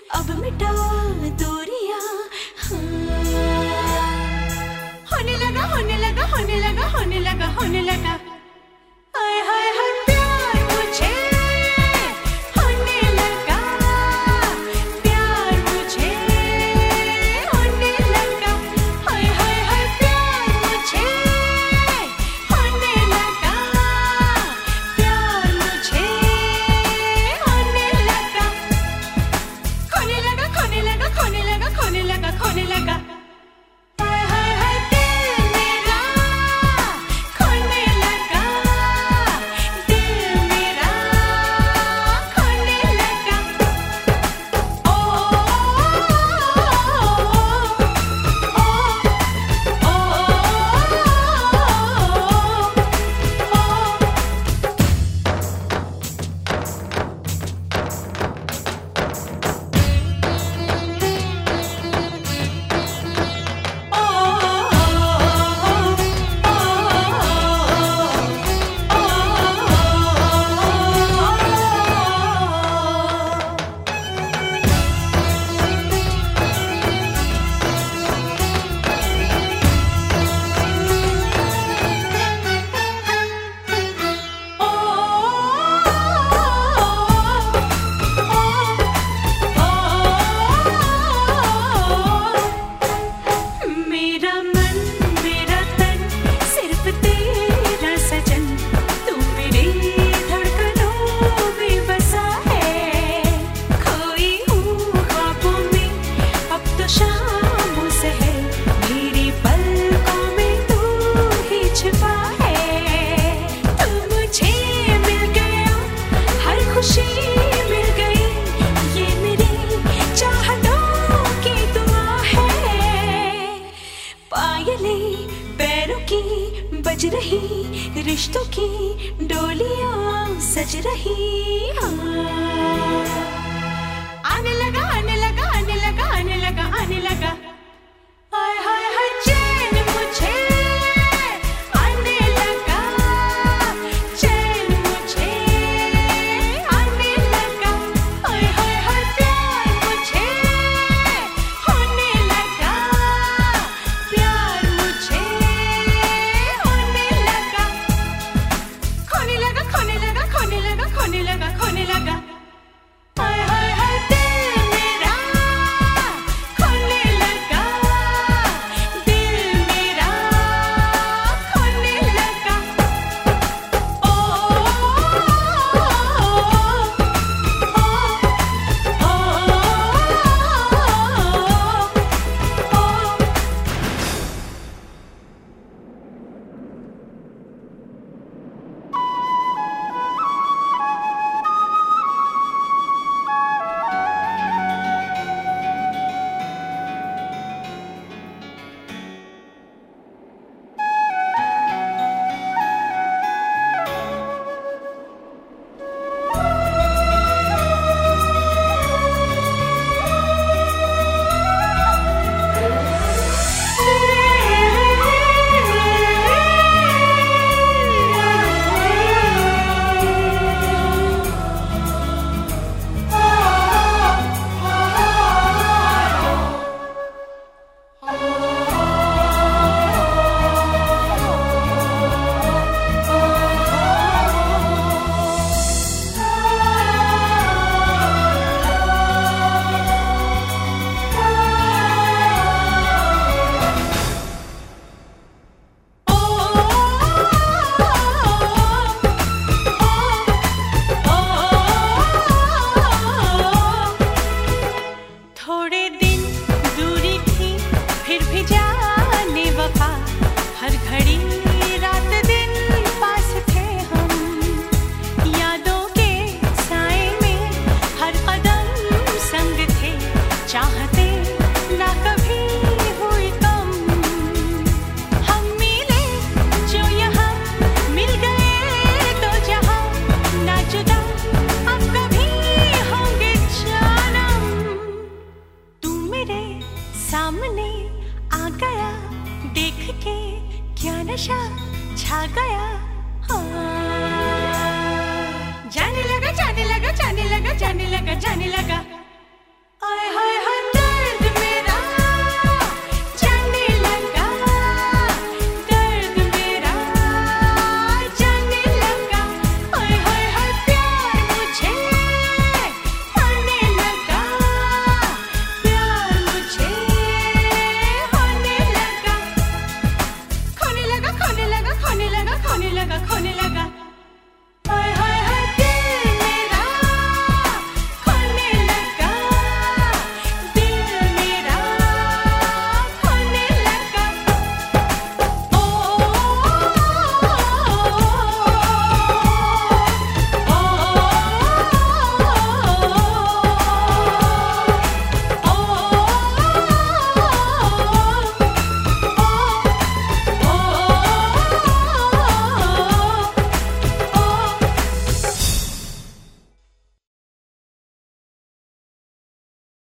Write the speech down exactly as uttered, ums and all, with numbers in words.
अब मिटा दूरियां, होने लगा होने लगा होने लगा होने लगा होने लगा हाय हाय हाय प्यार मुझे होने लगा, प्यार मुझे होने लगा, हाय हाय हाय प्यार मुझे होने लगा, प्यार मुझे होने लगा, खोने लगा खोने लगा खोने लगा खोने लगा खोने लगा हाय हाय हाय दिल मेरा खोने लगा, दिल मेरा खोने लगा, ओ मेरा मन मेरा तन सिर्फ तेरा सजन, तू मेरी धड़कनों में बसा है, खोई हूँ ख्वाबों में अब तो शामों से है, मेरी पलकों में तू ही छिपा है, तू मुझे मिल गया हर खुशी मिल गई, ये मेरी चाहतों की दुआ है, पायलें पैरों की बज रही, रिश्तों की डोलियां सज रही, हाँ। आने लगा आने लगा आने लगा आने लगा आने लगा हाय हाय हाय चैन मुझे आने लगा, चैन मुझे आने लगा, हाय हाय हाय प्यार मुझे होने लगा, प्यार मुझे होने लगा, खोने लगा खोने लगा खोने लगा खोने लगा खोने लगा हाय हाय हाय दिल मेरा खोने लगा, दिल मेरा खोने लगा, ओ थोड़े दिन दूरी थी फिर भी जाने वफा, हर घड़ी रात दिन पास थे हम, यादों के साए में हर कदम संग थे, चाहते ना कभी हुई कम, हम मिले जो यहाँ मिल गए तो जहाँ, ना जुदा अब कभी होंगे जानम, तू मेरे सामने आ गया, देख के क्या नशा छा गया, हाँ। जाने लगा जाने लगा जाने लगा जाने लगा जाने लगा